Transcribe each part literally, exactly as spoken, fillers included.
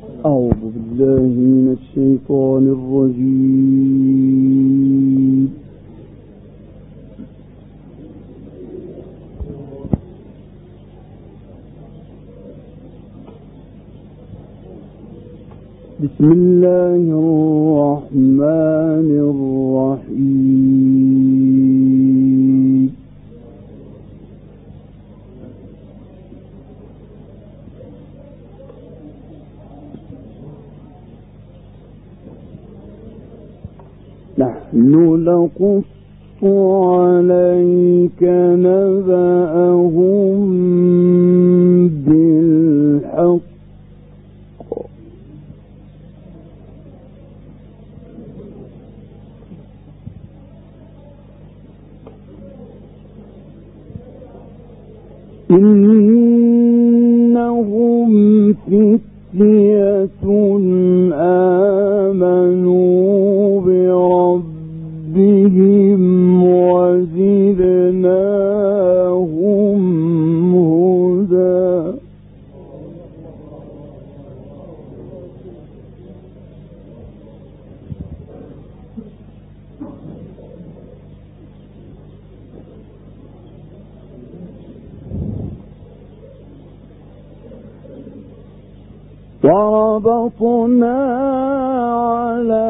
أعوذ بالله من الشيطان الرجيم. بسم الله الرحمن الرحيم. نحن نقص عليك نبأهم بالحق إنهم فتية آمنوا بربهم وزدناهم هدى. وربطنا على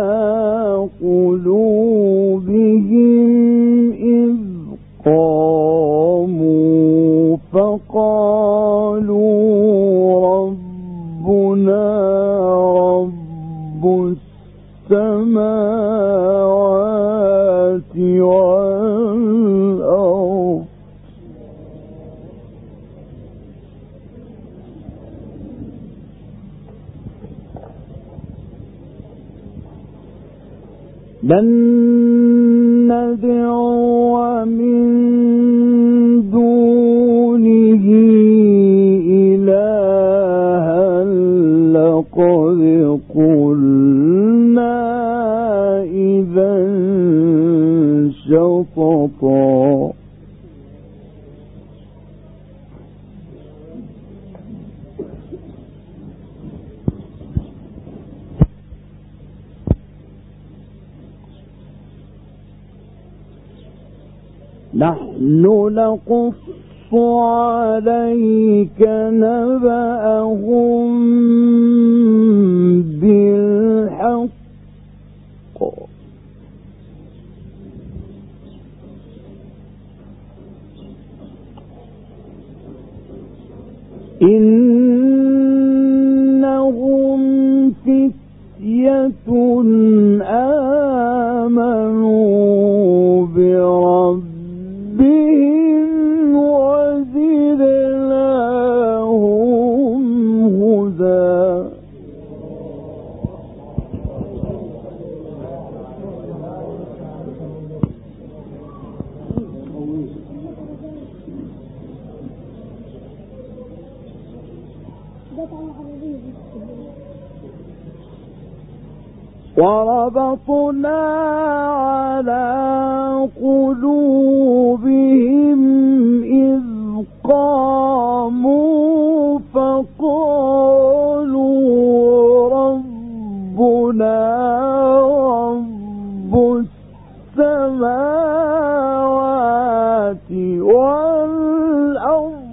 قلوبهم إذ قاموا فقالوا ربنا رب السماوات والأرض لن ندعو من دونه إلها لقد قلنا إذا شططا. نحن نقص عليك نبأهم بالحق إنهم فتية آمنوا بربهم وزدناهم هدى. وربطنا على قلوبهم إذ قاموا فقالوا ربنا رب السماوات والأرض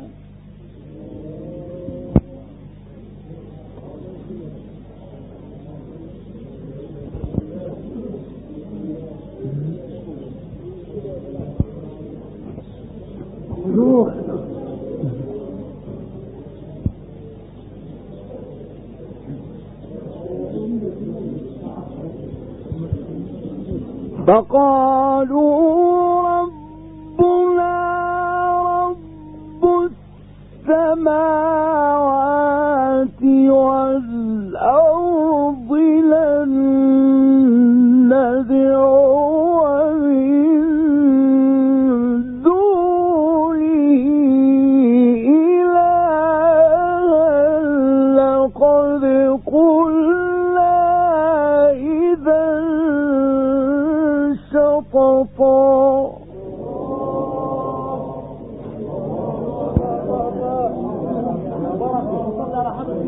فقالوا ربنا رب السماوات والأرض لن ندعو من دونه إلها لقد قلنا إذا شططا.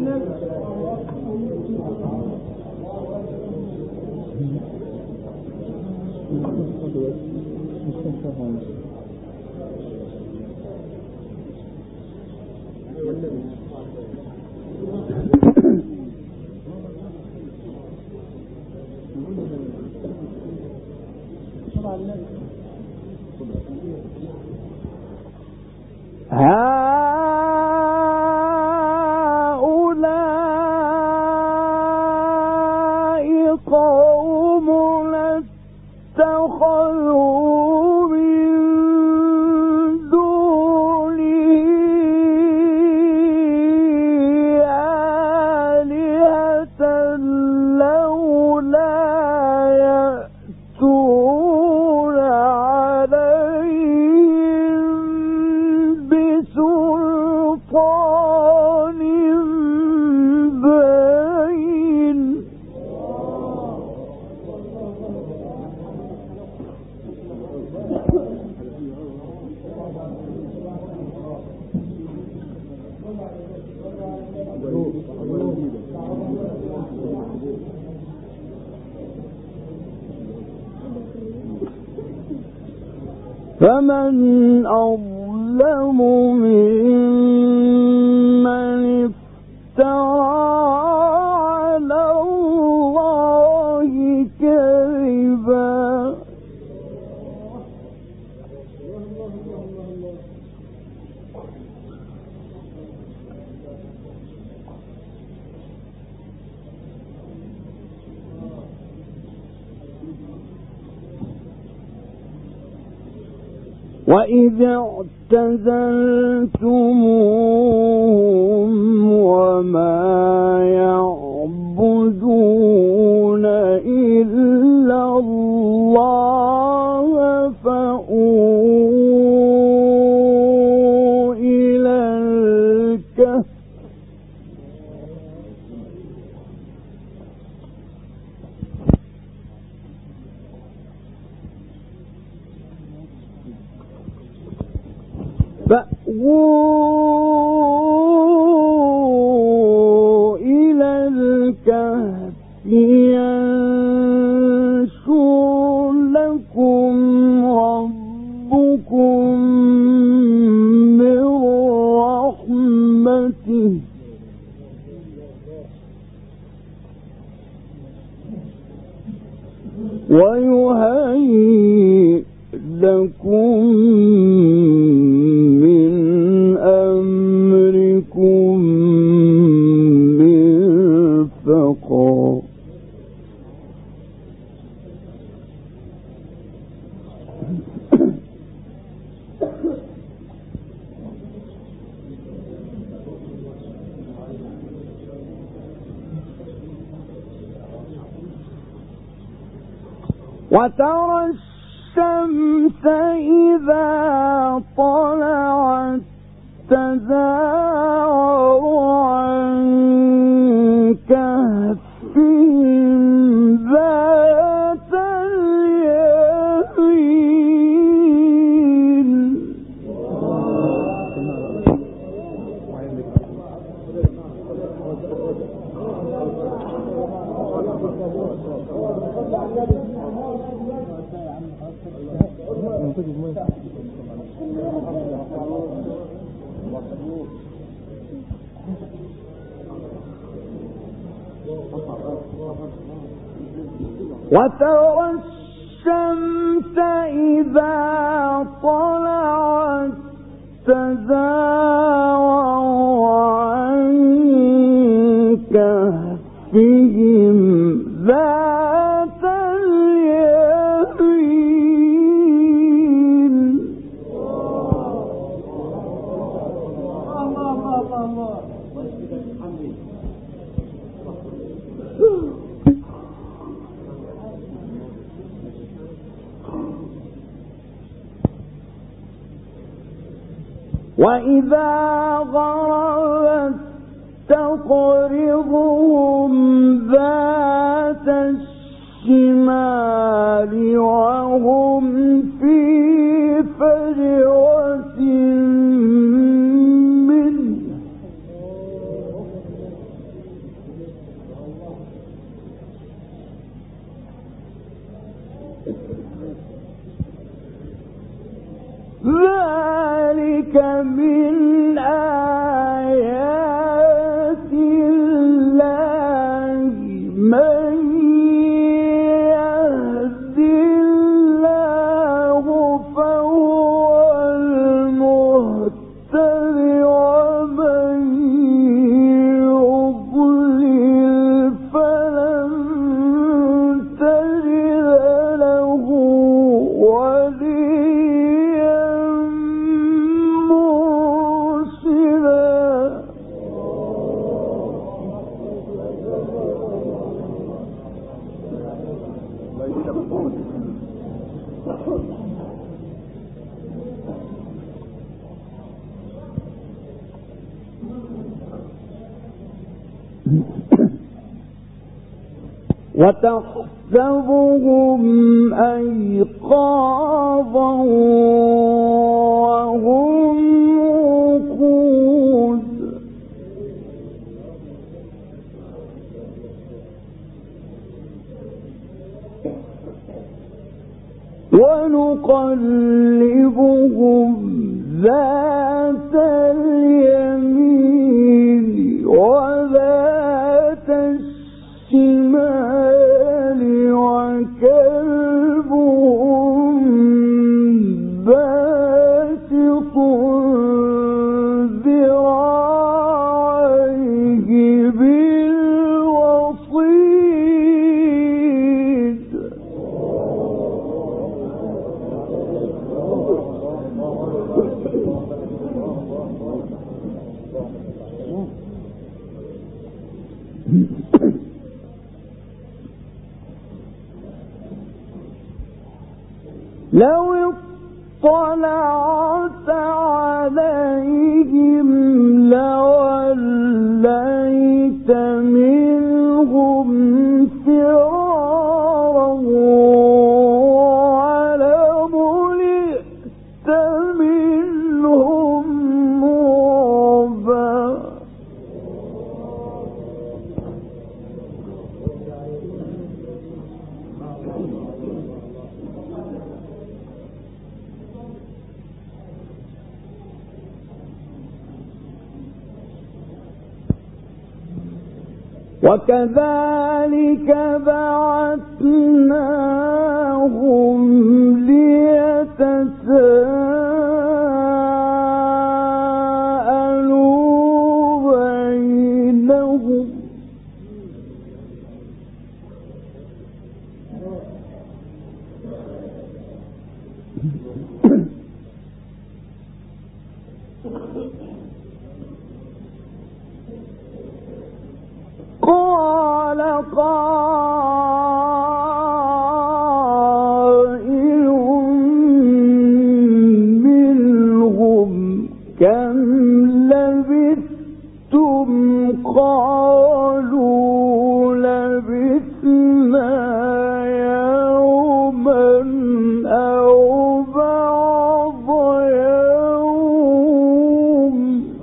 هؤلاء قوم اتخذوا من دونه آلهة لولا يأتون عليهم بسلطان بين. فمن أظلم ممن افترى على الله كذبا. وَإِذَا اعْتَزَلْتُمُوهُمْ وَمَا يَعْبُدُونَ إِلَّا اللَّهَ فَأْوُوا إِلَى الْكَهْفِ فأووا إلى الكهف ينشر لكم ربكم من رحمته ويهيئ لكم من أمركم مرفقا. وترى الشمس إذا طلعت تزاور عن كهفهم ذات اليمين. وترى الشمس إذا طلعت تزاور عن كهفهم ذات اليمين. وإذا غربت تقرضهم ذات الشمال وهم في فجوة منه ذلك من آيات الله من يهد الله فهو المهتد ومن يضلل فلن تجد له وليا مرشدا. وتحسبهم أيقاظا وهم رقود ونقلبهم ذات اليمين وذات الشمال وكلبهم باسط ذراعيه بالوصيد. لو اطلعت عليهم لوليت منهم فرارا ولملئت منهم رعبا. وكذلك بعثناهم ليتساءلوا بينهم قال قائل منهم كم لبثتم قالوا لبثنا يوما أو بعض يوم.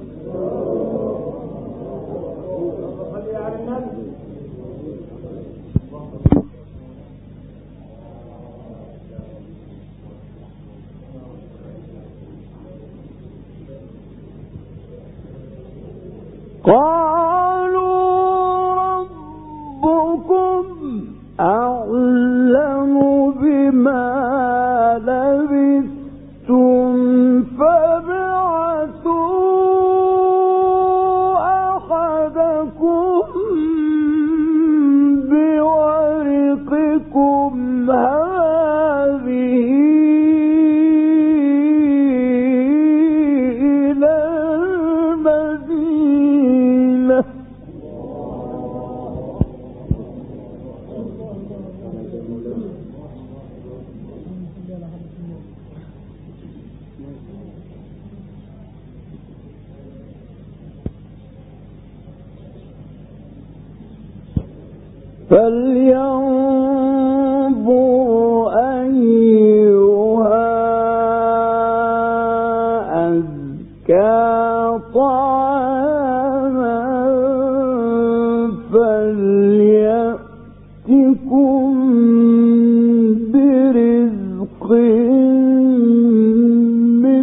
قالوا ربكم أعلم بما لبثتم فابعثوا أحدكم بورقكم هذه إلى المدينة فلينظر أيها أزكى طعاما فليأتكم برزق منه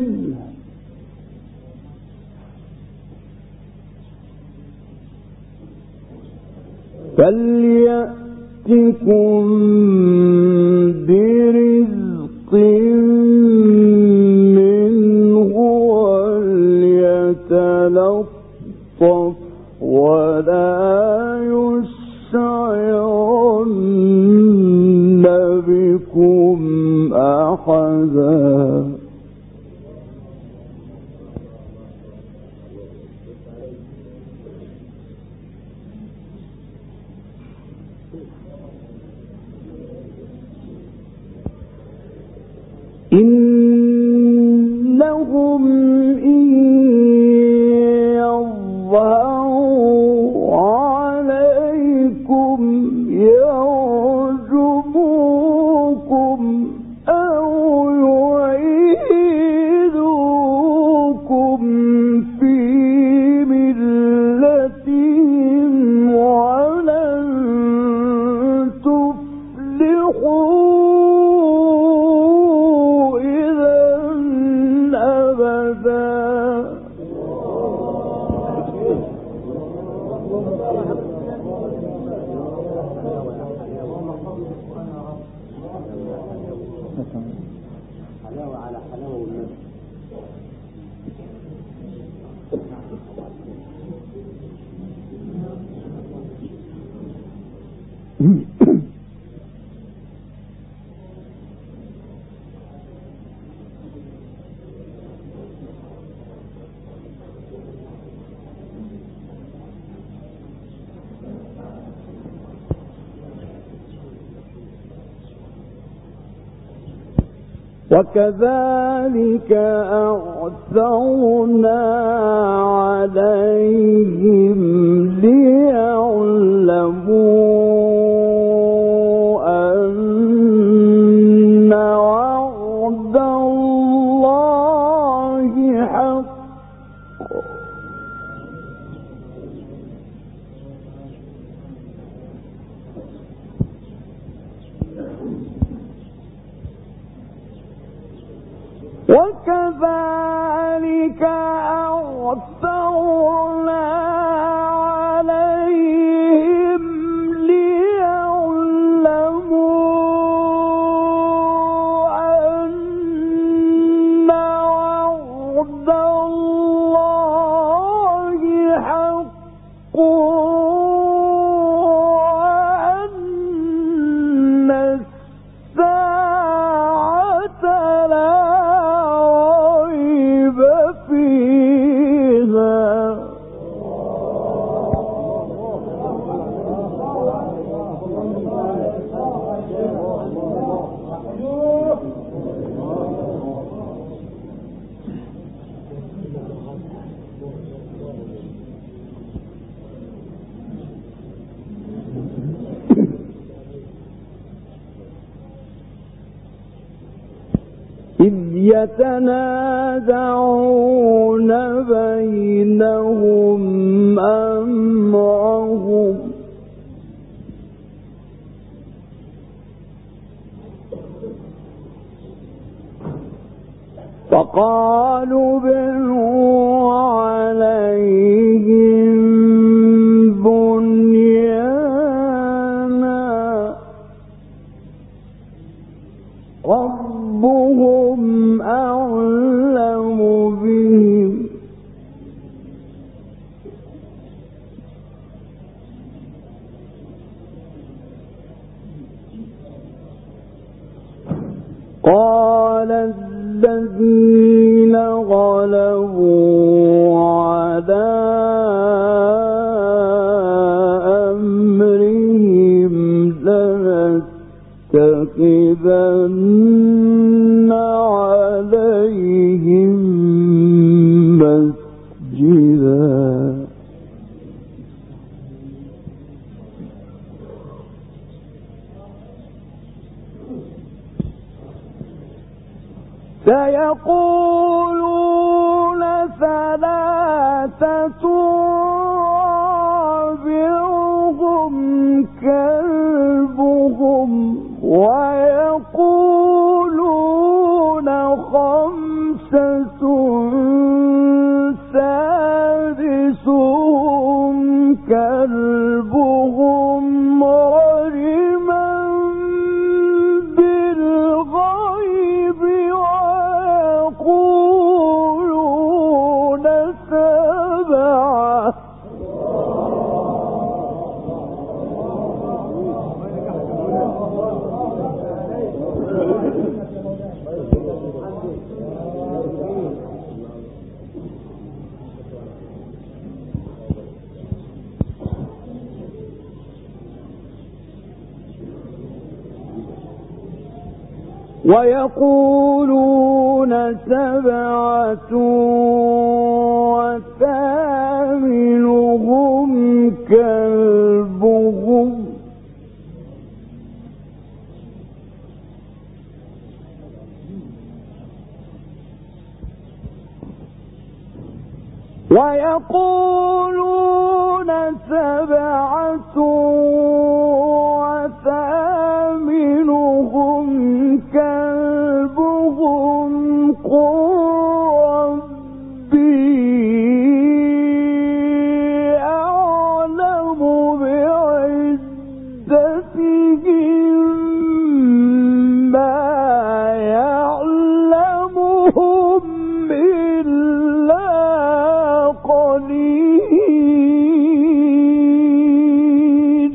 فليأتكم برزق منه وليتلطف ولا يشعرن بكم أحدا. إنهم إن يظهروا عليكم يرجموكم أو يعيدوكم في ملتهم ولن تفلحوا وكذلك أعثرنا عليهم ليعلموا أن وعد الله حق وكذلك أعثرنا عليهم ليعلموا أن وعد الله حق وأن الساعة لا إذ يتنازعون بينهم أمرهم فقالوا بنوا عليهم بنيانا ربهم أعلم بهم قال الذين غلبوا على أمرهم لنتخذن عليهم مسجدا سيقولون ثلاثة رابعهم كلبهم ويقولون خمسة سادسهم كلبهم ويقولون سبعة وثامنهم كلبهم ويقولون سبعة وثامنهم كلبهم قل ربي أعلم بعدتهم ما يعلمهم إلا قليل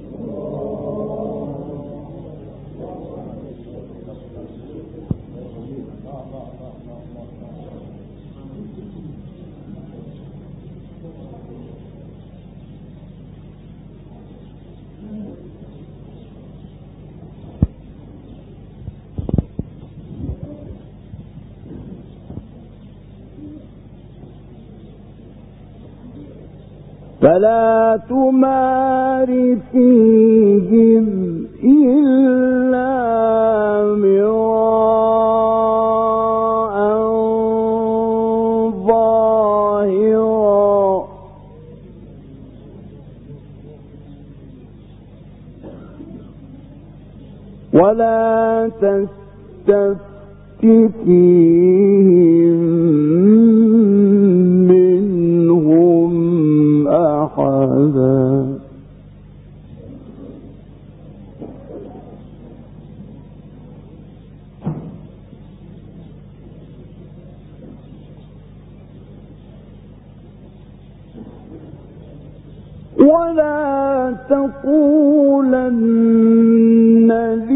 فلا تمار فيهم إلا مراء ظاهرا ولا تستفت فيهم منهم أحدا ولا تقولن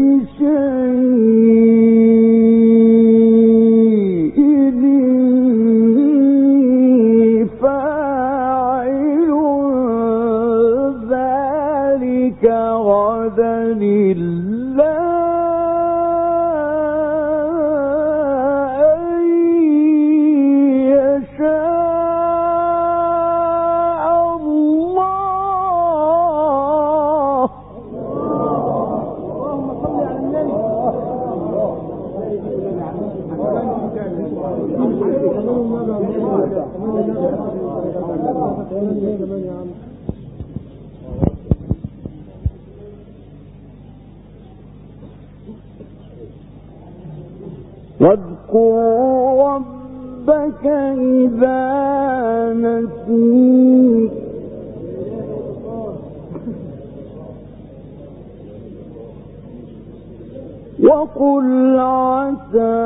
لشيء إني فاعل ذلك غدا إلا أن يشاء الله. اللهم صل على النبي. واذكر ربك إذا نسيت وقل عسى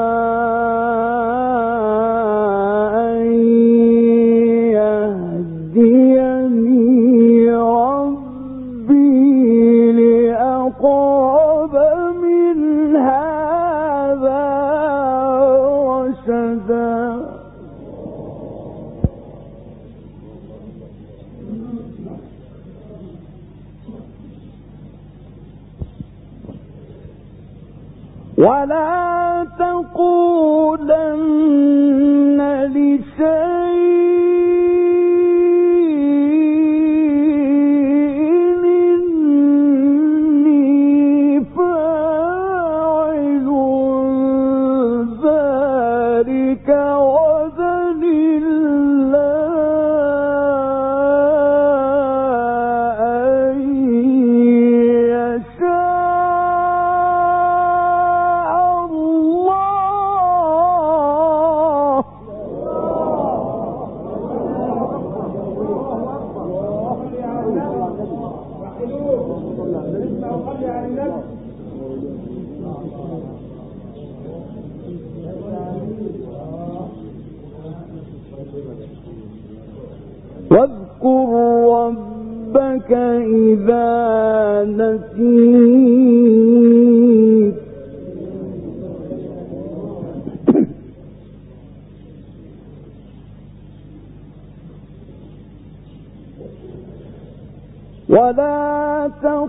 أن يهديني ربي لأقرب من هذا رشدا. ولا تقولن لشيء إني فاعل ذلك غدا إلا أن يشاء واذكر ربك إذا نسيت ولا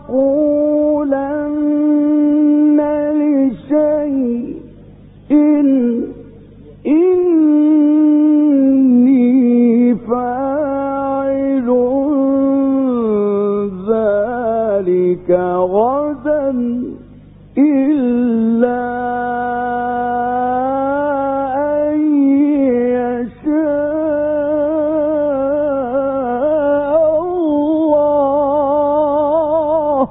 تقولن لشيء إني فاعل ذلك غدا إلا أن يشاء الله.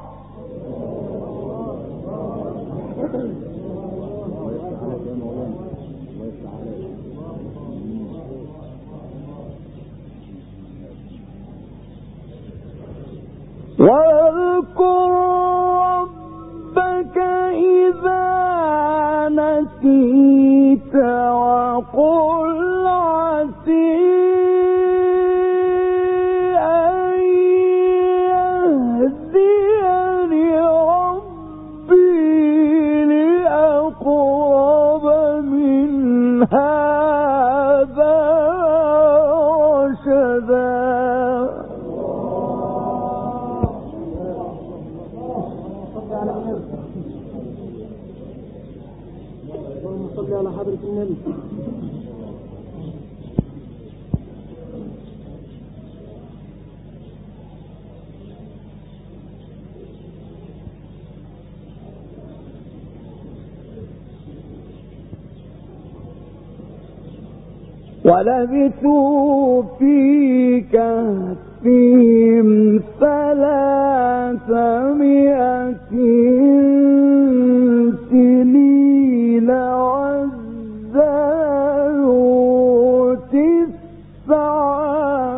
واذكر ربك إذا نسيت وقل عسى أن يهديني ربي لأقرب من هذا رشدا. صل على حضرة النبي. ولبثوا في كهفهم ثلاثمائة سنين وازدادوا تسعا.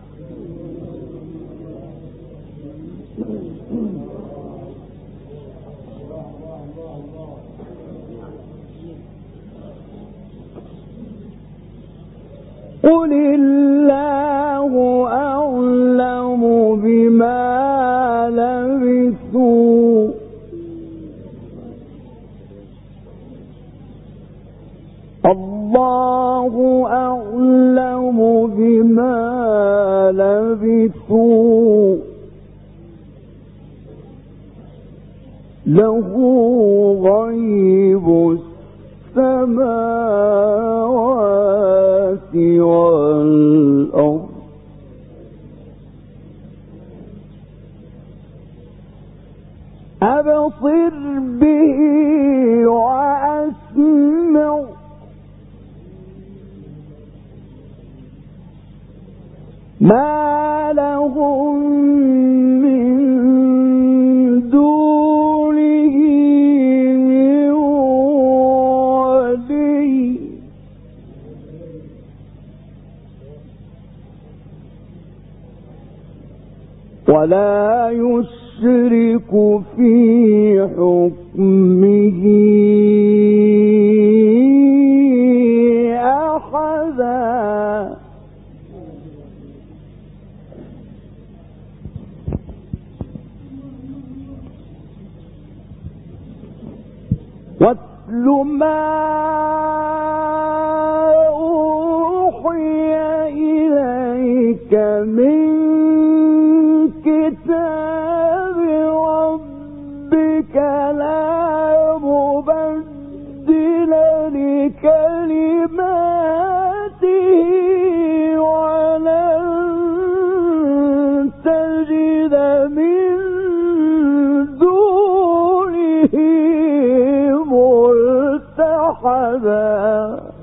قل الله أعلم بما لبثوا الله أعلم بما لبثوا له غيب السماوات والأرض أبصر به وأسمع ما لهم من دونه من ولي ولا يشرك في حكمه أحدا. واتل ما أوحي إليك من كتاب ربك لا مبدل لكلماته ولن تجد من دونه ملتحدا.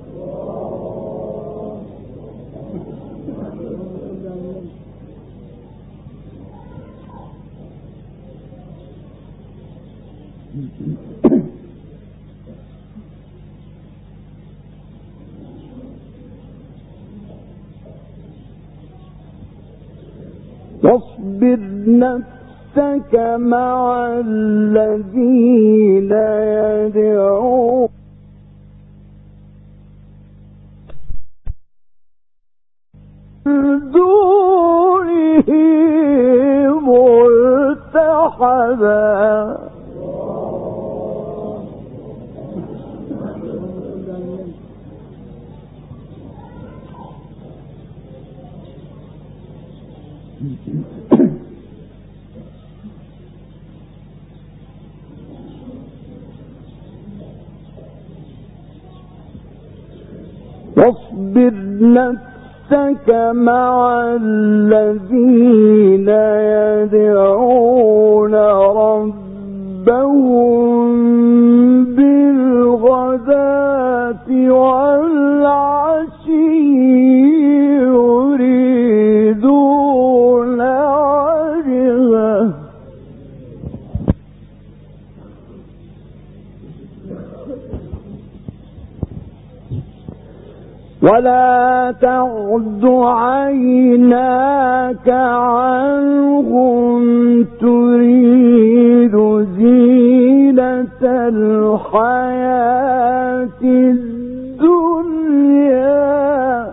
واصبر نفسك مع الذين يدعون دونه ملتحدا. واصبر نفسك مع الذين يدعون ربهم بالغداة والعشي يريدون وجهه ولا تعد عيناك عنهم تريد زينة الحياة الدنيا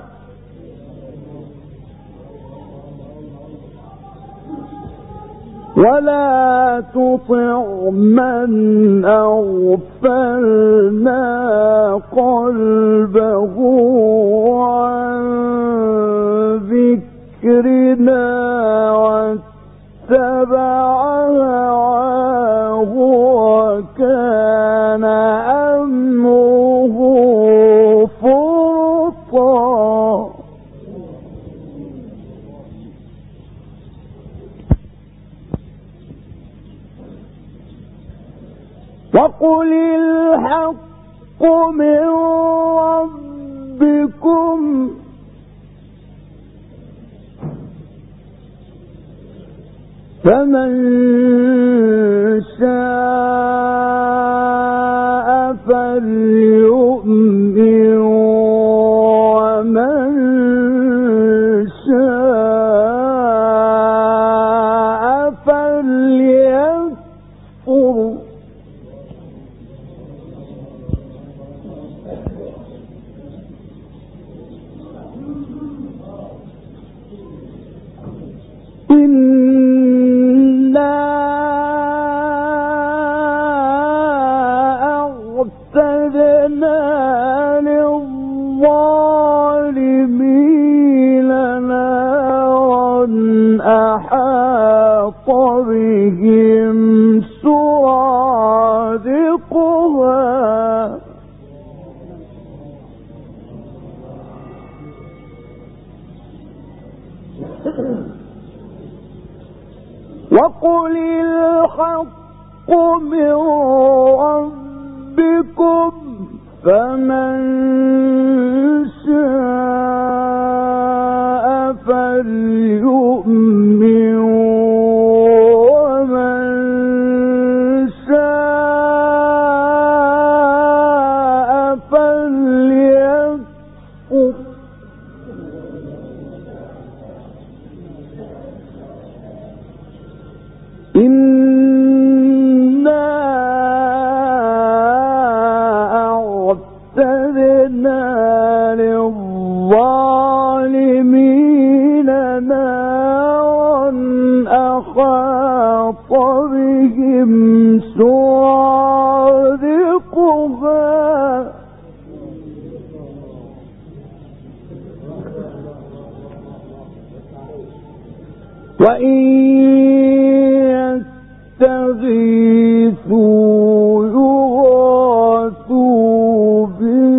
ولا تطع من أغفلنا قلبه عن ذكرنا واتبع هواه وكان أمره فرطا وقل الحق من ربكم فمن شاء فليؤمن ومن شاء فليكفر إنا أعتدنا للظالمين نارا أحاط بهم سرادقها وقل الحق من ربكم فمن شاء فليؤمن ومن شاء فليكفر إنا أعتدنا للظالمين نارا أحاط بهم سرادقها وإن يستغيثوا يغاثوا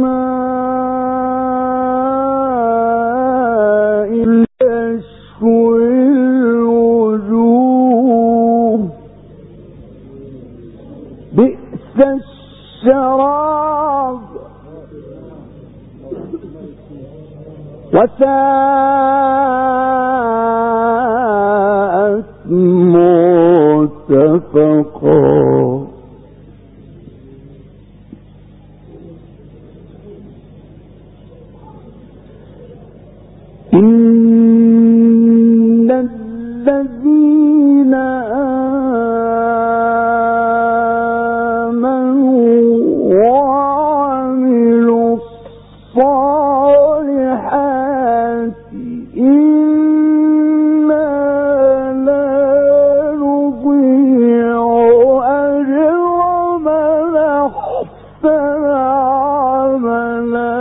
بماء يشوي الوجوه بئس الشراب وساءت مرتفقا إن الذين آمنوا وعملوا الصالحات إنا لا نضيع أجر من أحسن عملا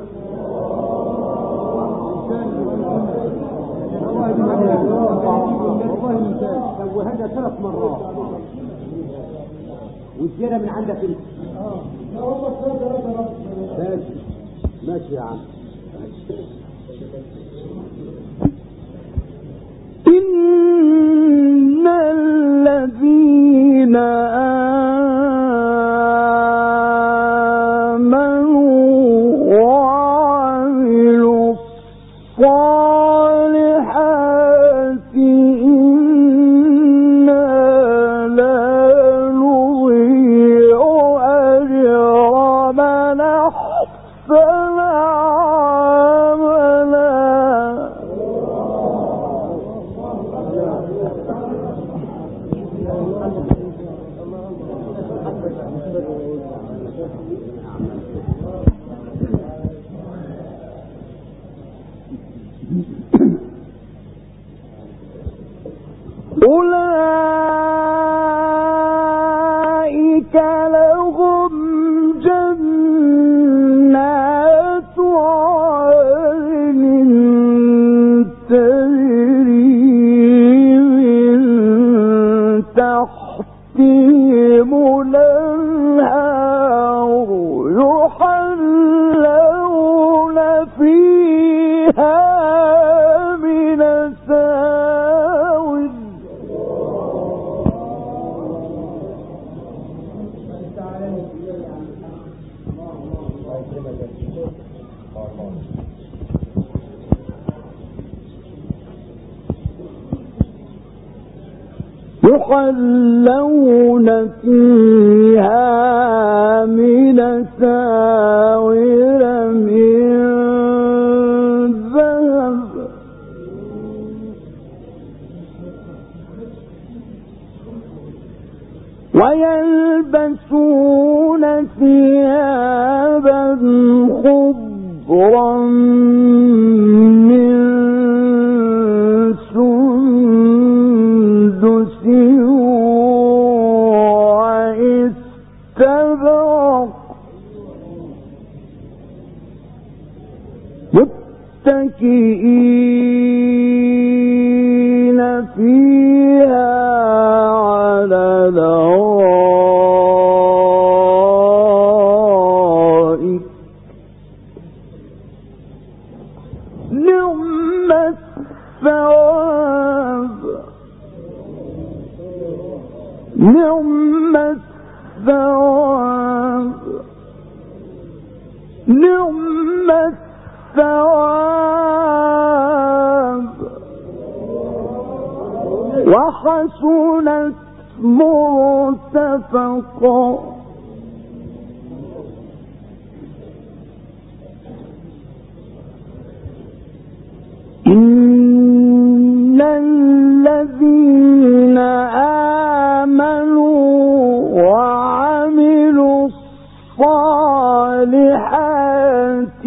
وهذا ثلاث مرات والزيادة من عندك انت. ماشي ماشي يا عم. إن الذين أولئك لهم جنات عدن تجري من تحتهم الأنهار يحلون فيها من أساور يحلون فيها من أساور من ذهب ويلبسون ثيابا خضرا من سندس واستبرق متكئين فيها على الأرائك نعم الثواب نعم الثواب نعم الثواب وحسنت مرتفقا إن الذين آمنوا وعملوا الصالحات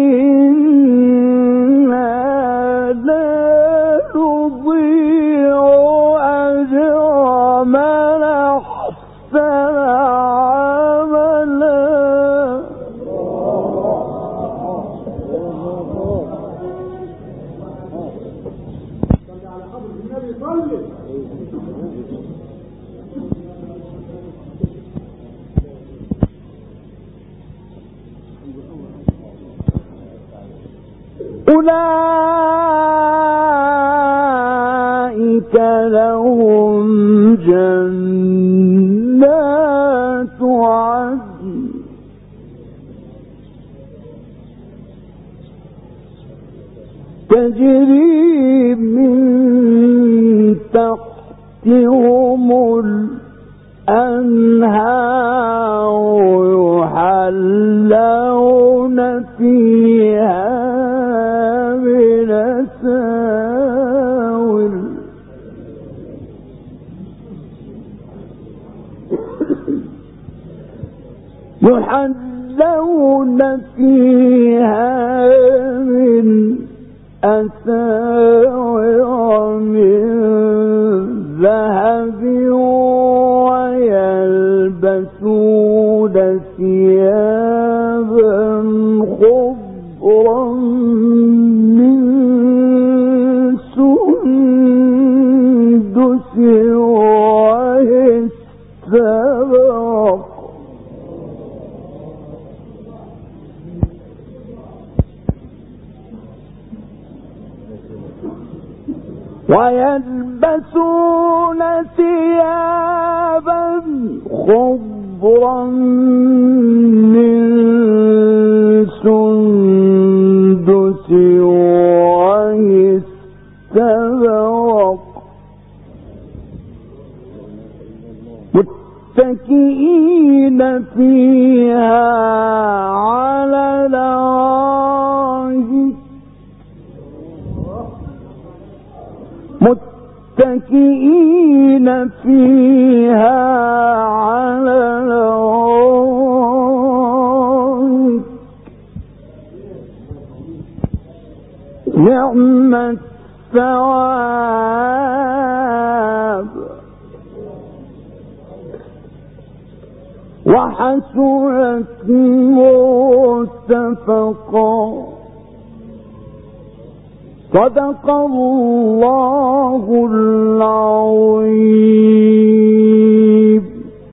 إنا لا نضيع أجر من أحسن عملا أولئك لهم جنات عدن تجري من تحتهم الأنهار يحلون فيها من أساور يحلون فيها من أساور من ذهب ويلبسون ثيابا خضرا من سندس واستبرق ويلبسون ثيابا خضرا من سندس واستبرق متكئين فيها على الأرائك متكئين فيها على الأرائك نعم الثواب وحسنت مرتفقا. صدق الله العظيم.